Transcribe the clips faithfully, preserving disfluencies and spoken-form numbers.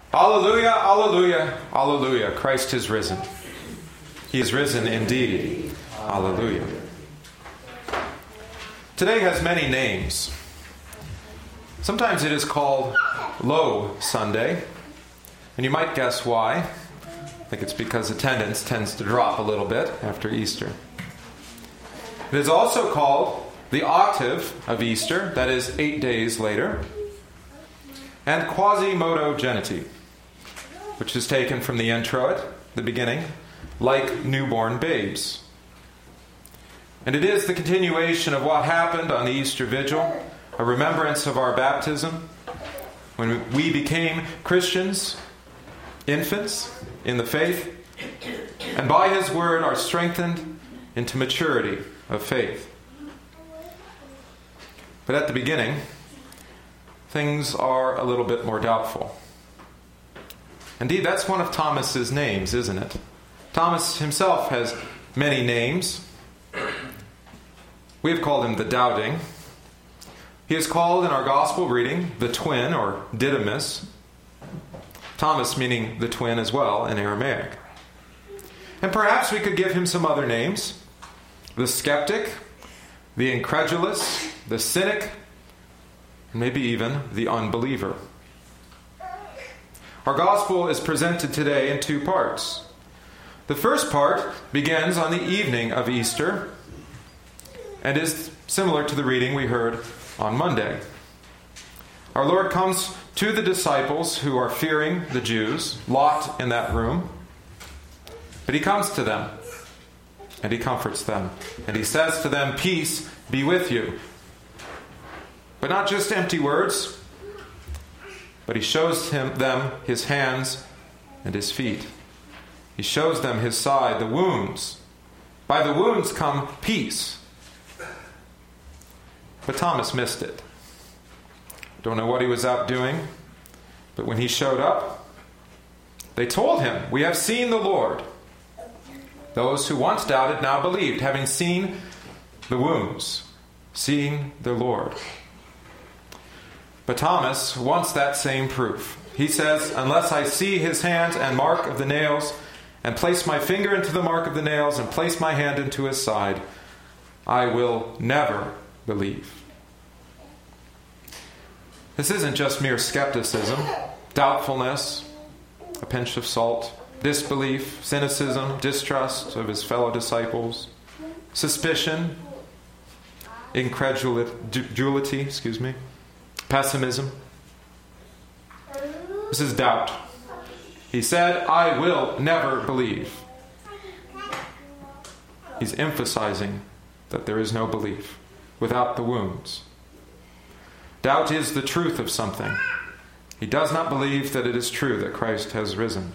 Alleluia, alleluia, alleluia. Christ is risen. He is risen indeed. Alleluia. Today has many names. Sometimes it is called Low Sunday, and you might guess why. I think it's because attendance tends to drop a little bit after Easter. It is also called the octave of Easter, that is eight days later, and Quasimodo Geniti, which is taken from the introit, the beginning, like newborn babes. And it is the continuation of what happened on the Easter Vigil, a remembrance of our baptism, when we became Christians, infants in the faith, and by His Word are strengthened into maturity of faith. But at the beginning, things are a little bit more doubtful. Indeed, that's one of Thomas's names, isn't it? Thomas himself has many names. We have called him the Doubting. He is called in our gospel reading the twin, or Didymus. Thomas meaning the twin as well in Aramaic. And perhaps we could give him some other names. The skeptic, the incredulous, the cynic, and maybe even the unbeliever. Our gospel is presented today in two parts. The first part begins on the evening of Easter and is similar to the reading we heard on Monday. Our Lord comes to the disciples who are fearing the Jews, locked in that room. But He comes to them and He comforts them. And He says to them, "Peace be with you." But not just empty words, but He shows him, them His hands and His feet. He shows them His side, the wounds. By the wounds come peace. But Thomas missed it. Don't know what he was out doing, but when he showed up, they told him, "We have seen the Lord." Those who once doubted now believed, having seen the wounds, seeing the Lord. But Thomas wants that same proof. He says, "Unless I see His hands and mark of the nails, and place my finger into the mark of the nails, and place my hand into His side, I will never believe." This isn't just mere skepticism, doubtfulness, a pinch of salt, disbelief, cynicism, distrust of his fellow disciples, suspicion, incredulity, excuse me, pessimism. This is doubt. He said, "I will never believe." He's emphasizing that there is no belief without the wounds. Doubt is the truth of something. He does not believe that it is true that Christ has risen.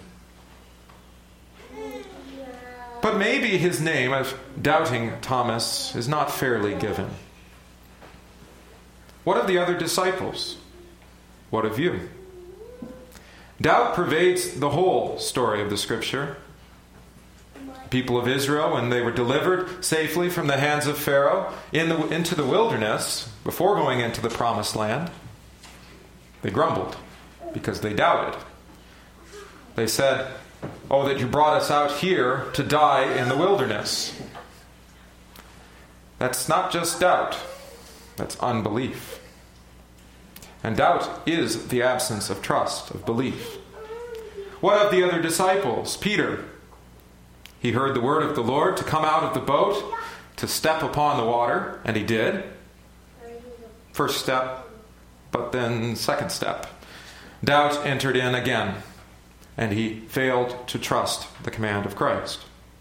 But maybe his name of Doubting Thomas is not fairly given. What of the other disciples? What of you? Doubt pervades the whole story of the Scripture. People of Israel, when they were delivered safely from the hands of Pharaoh in the, into the wilderness, before going into the promised land, they grumbled because they doubted. They said, "Oh, that you brought us out here to die in the wilderness." That's not just doubt, that's unbelief. And doubt is the absence of trust, of belief. What of the other disciples? Peter. He heard the word of the Lord to come out of the boat, to step upon the water, and he did. First step, but then second step. Doubt entered in again, and he failed to trust the command of Christ.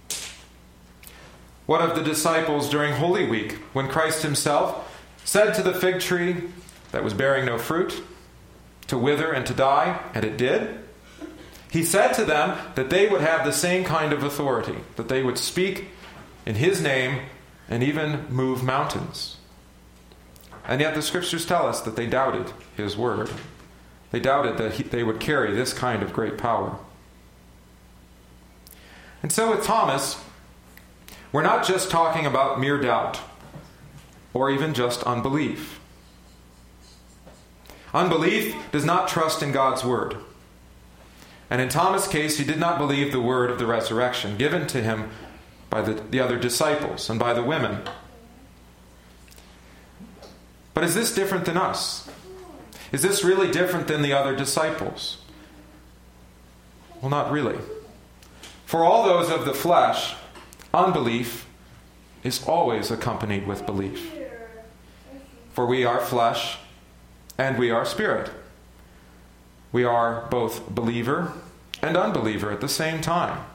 What of the disciples during Holy Week, when Christ Himself said to the fig tree that was bearing no fruit, to wither and to die, and it did? He said to them that they would have the same kind of authority, that they would speak in His name and even move mountains. And yet the Scriptures tell us that they doubted His word. They doubted that he, they would carry this kind of great power. And so with Thomas, we're not just talking about mere doubt or even just unbelief. Unbelief does not trust in God's word. And in Thomas' case, he did not believe the word of the resurrection given to him by the, the other disciples and by the women. But is this different than us? Is this really different than the other disciples? Well, not really. For all those of the flesh, unbelief is always accompanied with belief. For we are flesh and we are spirit. We are both believer and unbeliever at the same time.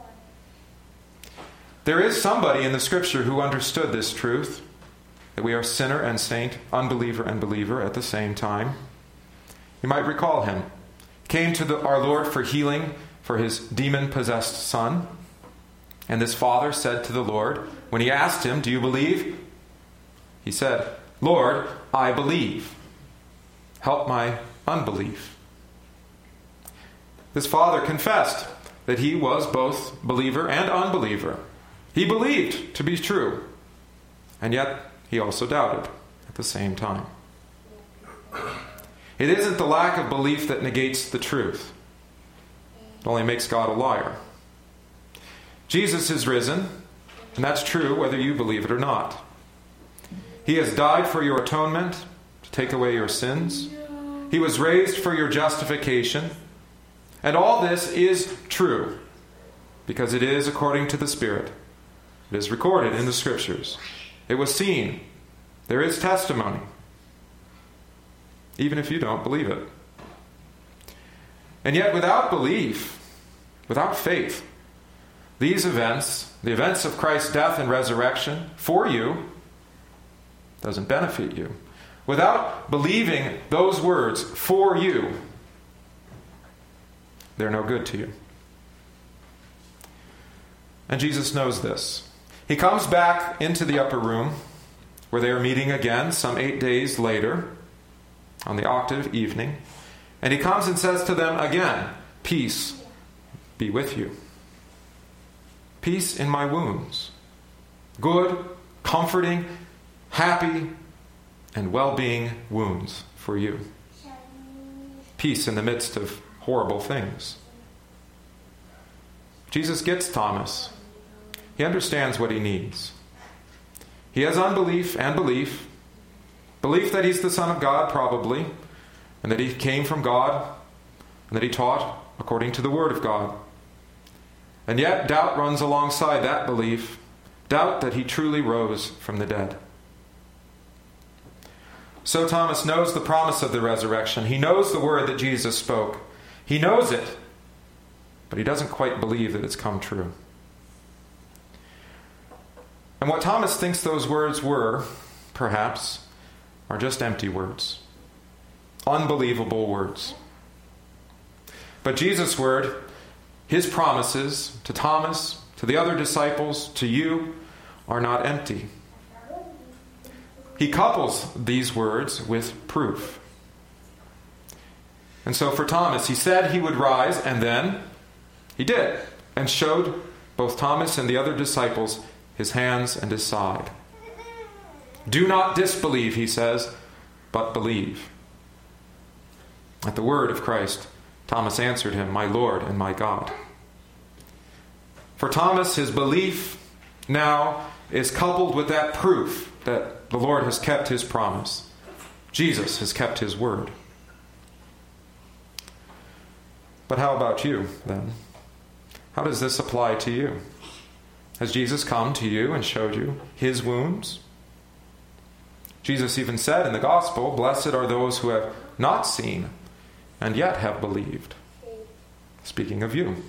There is somebody in the Scripture who understood this truth, that we are sinner and saint, unbeliever and believer at the same time. You might recall him. He came to the, our Lord for healing for his demon-possessed son. And this father said to the Lord, when he asked him, "Do you believe?" He said, "Lord, I believe. Help my unbelief." This father confessed that he was both believer and unbeliever. He believed to be true, and yet he also doubted at the same time. It isn't the lack of belief that negates the truth. It only makes God a liar. Jesus is risen, and that's true whether you believe it or not. He has died for your atonement, to take away your sins. He was raised for your justification. And all this is true, because it is according to the Spirit. It is recorded in the Scriptures. It was seen. There is testimony, even if you don't believe it. And yet without belief, without faith, these events, the events of Christ's death and resurrection for you, doesn't benefit you. Without believing those words for you, they're no good to you. And Jesus knows this. He comes back into the upper room where they are meeting again some eight days later on the octave evening. And he comes and says to them again, "Peace be with you." Peace in my wounds. Good, comforting, happy, and well-being wounds for you. Peace in the midst of horrible things. Jesus gets Thomas. He understands what he needs. He has unbelief and belief. Belief that he's the Son of God, probably, and that he came from God, and that he taught according to the Word of God. And yet doubt runs alongside that belief. Doubt that he truly rose from the dead. So Thomas knows the promise of the resurrection. He knows the word that Jesus spoke. He knows it, but he doesn't quite believe that it's come true. And what Thomas thinks those words were, perhaps, are just empty words. Unbelievable words. But Jesus' word, his promises to Thomas, to the other disciples, to you, are not empty. He couples these words with proof. And so for Thomas, he said he would rise, and then he did, and showed both Thomas and the other disciples his hands and his side. Do not disbelieve, he says, but believe. At the word of Christ, Thomas answered him, "My Lord and my God." For Thomas, his belief now is coupled with that proof that the Lord has kept his promise. Jesus has kept his word. But how about you, then? How does this apply to you? Has Jesus come to you and showed you his wounds? Jesus even said in the gospel, "Blessed are those who have not seen and yet have believed." Speaking of you.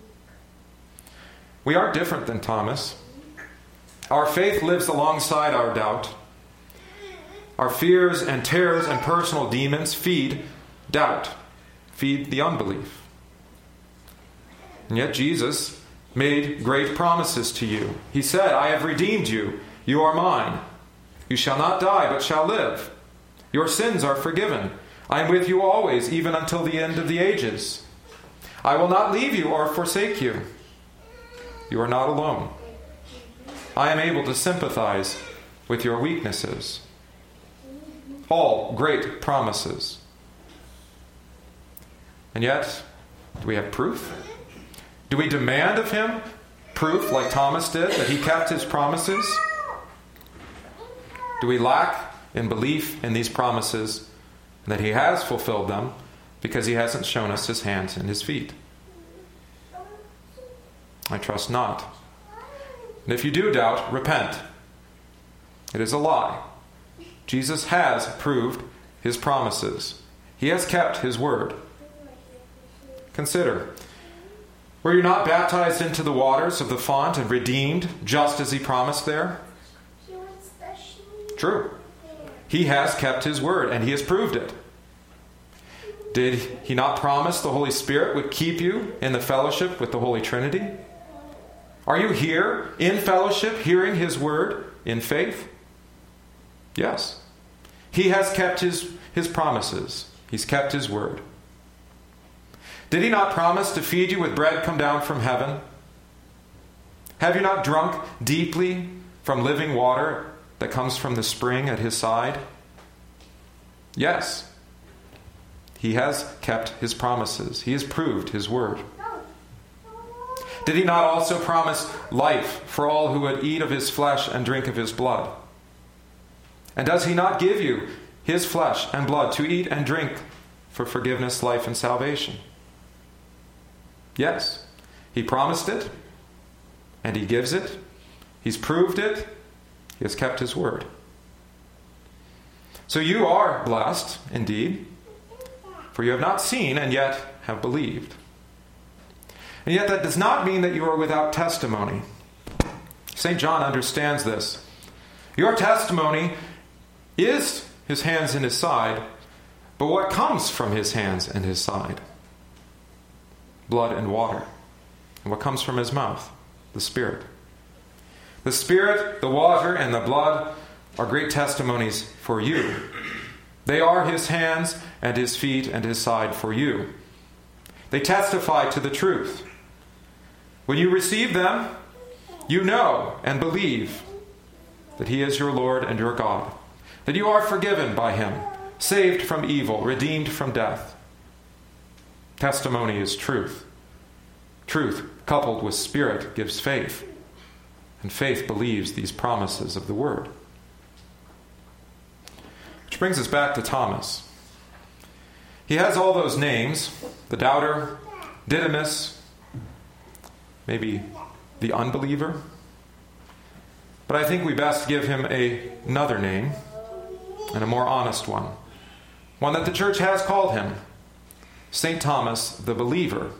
We are different than Thomas. Our faith lives alongside our doubt. Our fears and terrors and personal demons feed doubt, feed the unbelief. And yet Jesus made great promises to you. He said, "I have redeemed you. You are mine. You shall not die, but shall live. Your sins are forgiven. I am with you always, even until the end of the ages. I will not leave you or forsake you. You are not alone. I am able to sympathize with your weaknesses." All great promises. And yet, Do we have proof? Do we demand of him proof, like Thomas did, that he kept his promises? Do we lack in belief in these promises, that he has fulfilled them, because he hasn't shown us his hands and his feet? I trust not. And if you do doubt, repent. It is a lie. Jesus has proved his promises. He has kept his word. Consider, were you not baptized into the waters of the font and redeemed just as he promised there? True. He has kept his word and he has proved it. Did he not promise the Holy Spirit would keep you in the fellowship with the Holy Trinity? Are you here in fellowship, hearing his word in faith? Yes. He has kept his, his promises. He's kept his word. Did he not promise to feed you with bread come down from heaven? Have you not drunk deeply from living water that comes from the spring at his side? Yes. He has kept his promises. He has proved his word. Did he not also promise life for all who would eat of his flesh and drink of his blood? And does he not give you his flesh and blood to eat and drink for forgiveness, life, and salvation? Yes, he promised it, and he gives it. He's proved it. He has kept his word. So you are blessed, indeed, for you have not seen and yet have believed. And yet that does not mean that you are without testimony. Saint John understands this. Your testimony is his hands and his side, but what comes from his hands and his side? Blood and water. And what comes from his mouth? The Spirit. The Spirit, the water, and the blood are great testimonies for you. They are his hands and his feet and his side for you. They testify to the truth. When you receive them, you know and believe that he is your Lord and your God, that you are forgiven by him, saved from evil, redeemed from death. Testimony is truth. Truth, coupled with Spirit, gives faith, and faith believes these promises of the Word. Which brings us back to Thomas. He has all those names, the doubter, Didymus, maybe the unbeliever. But I think we best give him a, another name, and a more honest one. One that the church has called him, Saint Thomas the Believer.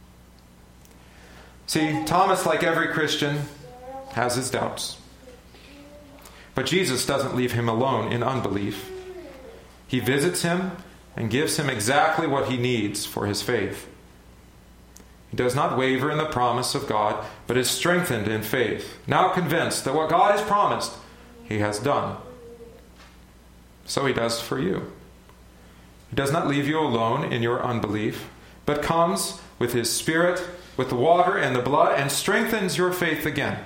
See, Thomas, like every Christian, has his doubts. But Jesus doesn't leave him alone in unbelief. He visits him and gives him exactly what he needs for his faith. He does not waver in the promise of God, but is strengthened in faith, now convinced that what God has promised, he has done. So he does for you. He does not leave you alone in your unbelief, but comes with his Spirit, with the water and the blood, and strengthens your faith again.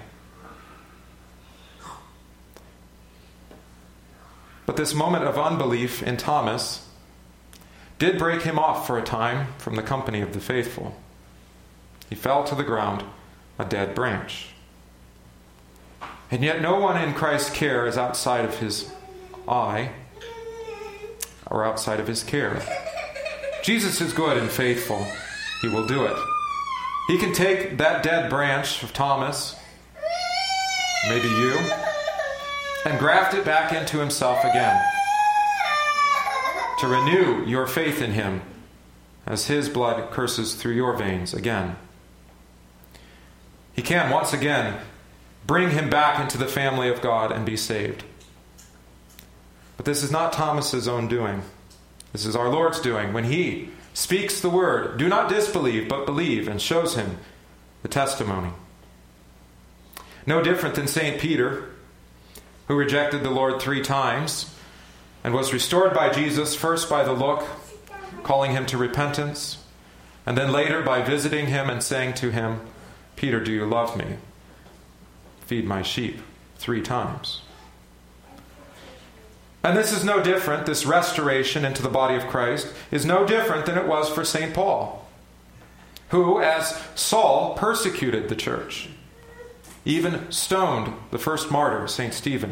But this moment of unbelief in Thomas did break him off for a time from the company of the faithful. He fell to the ground, a dead branch. And yet no one in Christ's care is outside of his eye or outside of his care. Jesus is good and faithful. He will do it. He can take that dead branch of Thomas, maybe you, and graft it back into himself again, to renew your faith in him as his blood courses through your veins again. He can once again bring him back into the family of God and be saved. But this is not Thomas's own doing. This is our Lord's doing. When he speaks the word, do not disbelieve, but believe, and shows him the testimony. No different than Saint Peter, who rejected the Lord three times and was restored by Jesus, first by the look, calling him to repentance, and then later by visiting him and saying to him, "Peter, do you love me? Feed my sheep," three times. And this is no different, this restoration into the body of Christ is no different than it was for Saint Paul. who, as Saul, persecuted the church, even stoned the first martyr, Saint Stephen.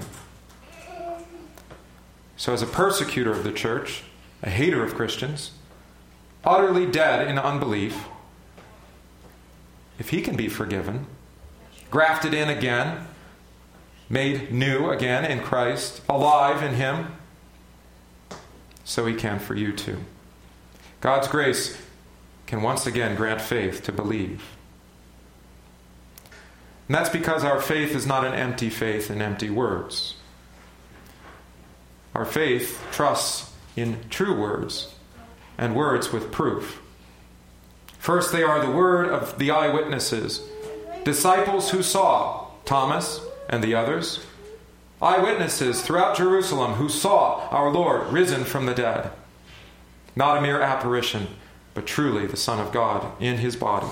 So as a persecutor of the church, a hater of Christians, utterly dead in unbelief, if he can be forgiven, grafted in again, made new again in Christ, alive in him, so he can for you too. God's grace can once again grant faith to believe. And that's because our faith is not an empty faith in empty words. Our faith trusts in true words, and words with proof. First, they are the word of the eyewitnesses, disciples who saw Thomas and the others, eyewitnesses throughout Jerusalem who saw our Lord risen from the dead. Not a mere apparition, but truly the Son of God in his body.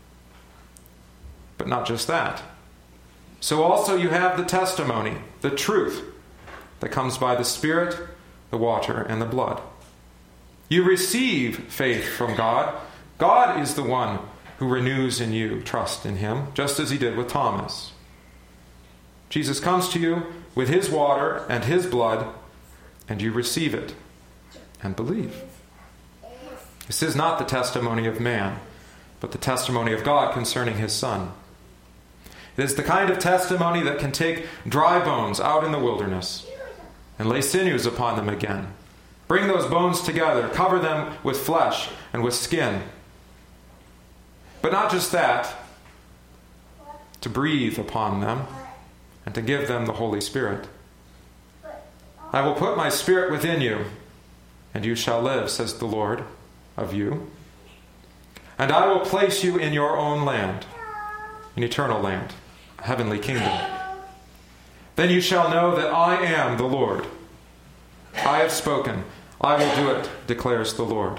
But not just that. So also you have the testimony, the truth, that comes by the Spirit, the water, and the blood. You receive faith from God. God is the one who renews in you trust in him, just as he did with Thomas. Jesus comes to you with his water and his blood, and you receive it and believe. This is not the testimony of man, but the testimony of God concerning his Son. It is the kind of testimony that can take dry bones out in the wilderness and lay sinews upon them again. Bring those bones together, cover them with flesh and with skin. But not just that, to breathe upon them and to give them the Holy Spirit. I will put my Spirit within you, and you shall live, says the Lord of you. And I will place you in your own land, an eternal land, a heavenly kingdom. Then you shall know that I am the Lord. I have spoken. I will do it, declares the Lord.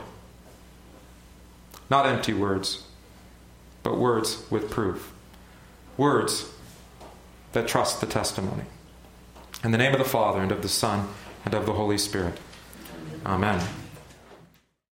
Not empty words, but words with proof. Words that trust the testimony. In the name of the Father, and of the Son, and of the Holy Spirit. Amen.